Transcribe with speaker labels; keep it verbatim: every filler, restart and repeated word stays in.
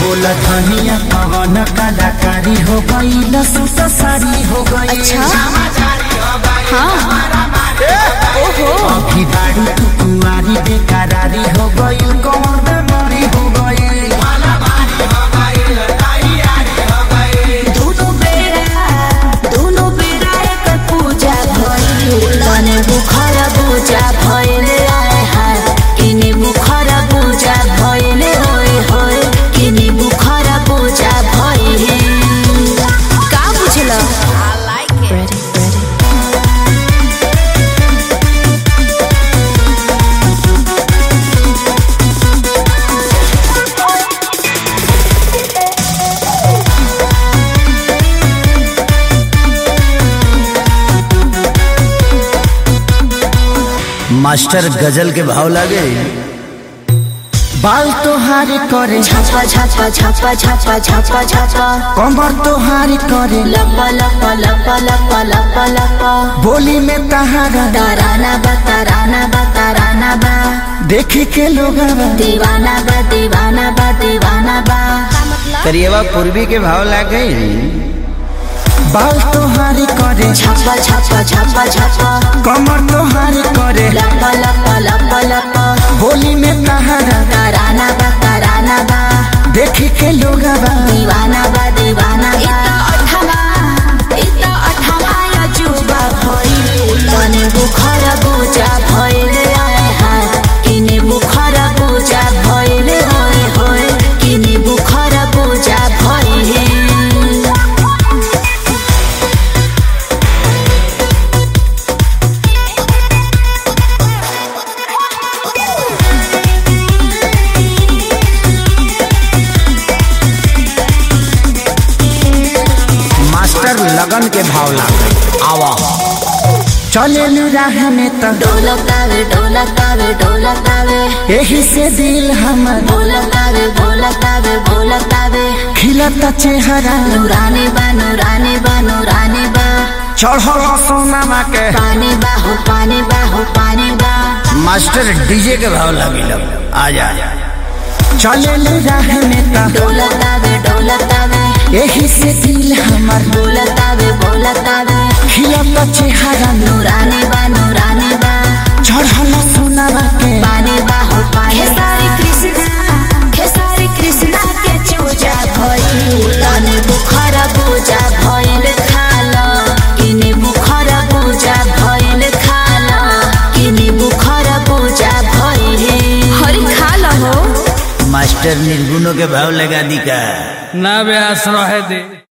Speaker 1: बोला धनिया कवन कलाकारी हो गई लसूसा सारी हो गई।
Speaker 2: अच्छा हाँ ओहो
Speaker 1: अभी बाड़ी तू कुंवारी बेकरारी हो गई कौन बेमारी हो गई।
Speaker 2: दोनों बेरा दोनों बेरा एक पूजा भइल तने बुखार पूजा भइल आए हाय किने बुखार पूजा भइल होय होय किने बुखार पूजा भइल का बुझल आई लाइक इट।
Speaker 1: मास्टर गजल के भाव लागे बाल तोहारी करे
Speaker 2: छापा छापा छापा छापा छापा छापा
Speaker 1: कमर तोहारी करे
Speaker 2: लपा लपा लपा लपा लपा लपा
Speaker 1: बोली में तहारा
Speaker 2: ताराना बा ताराना बा ताराना बा
Speaker 1: देखे के लोग
Speaker 2: दीवाना बा दीवाना बा दीवाना बा।
Speaker 1: करिएवा पूर्वी के भाव लागे बाल तोहारी करे
Speaker 2: छापा छापा छापा छापा
Speaker 1: कमर तोहारी करे
Speaker 2: लपा लपा लपा लपा
Speaker 1: बोली में तहारा
Speaker 2: ताराना बा ताराना बा
Speaker 1: देखे के लोग
Speaker 2: दीवाना बा दीवाना बा। अठमा इता अठमा या जुबा भइल तने बुखार पूजा भइल आए हाय किने बुखार पूजा भइल होय होय किने बुखार पूजा भइल।
Speaker 1: लगन के भाव लागे आवा चले राह में तो
Speaker 2: ढोलकावे ढोलकावे ढोलकावे
Speaker 1: यही से दिल हमर
Speaker 2: ढोलकावे ढोलकावे ढोलकावे
Speaker 1: खिलता चेहरा
Speaker 2: नूरानी बा नूरानी बा नूरानी बा
Speaker 1: चढ़ल सोनामा के
Speaker 2: पानी बा हो पानी बा हो पानी बा।
Speaker 1: मास्टर डीजे के भाव लागे लग आजा चले राह में तो
Speaker 2: ढोलकावे ढोलकावे
Speaker 1: यही से दिल हमर
Speaker 2: बोलतावे बोलतावे
Speaker 1: खिलता चेहरा
Speaker 2: नूरानी बा नूरानी बा
Speaker 1: चढ़ल सोनामा के
Speaker 2: पानी बा हो पानी। खेसारी कृष्णा खेसारी कृष्णा के चूजा भइल तने बुखार पूजा भइल खाला किने बुखार पूजा भइल खाला किने बुखार पूजा भइल हरि खाला हो।
Speaker 1: मास्टर निर्गुणों के भाव लगा दी का
Speaker 3: ना बे आश्रय दे।